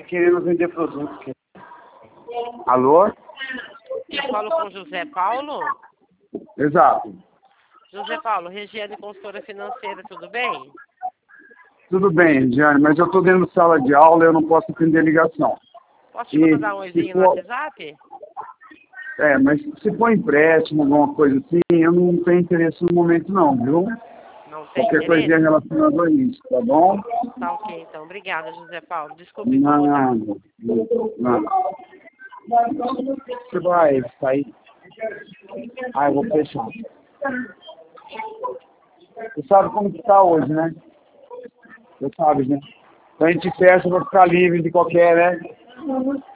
querendo vender produto. Alô? Eu falo com José Paulo. Exato. José Paulo, Regiane, consultora financeira, tudo bem? Tudo bem, Jane, mas eu estou dentro de sala de aula e eu não posso atender ligação. Posso te mandar um oizinho no WhatsApp? Mas se for empréstimo, alguma coisa assim, eu não tenho interesse no momento não, viu? Não tem Qualquer coisinha interesse? relacionada a isso, tá bom? Tá ok, então. Obrigada, José Paulo. Desculpe incomodar. Nada, nada. Você vai sair? Ah, eu vou fechar. Você sabe como que tá hoje, né? Você sabe, né? Então a gente fecha para ficar livre de qualquer, né?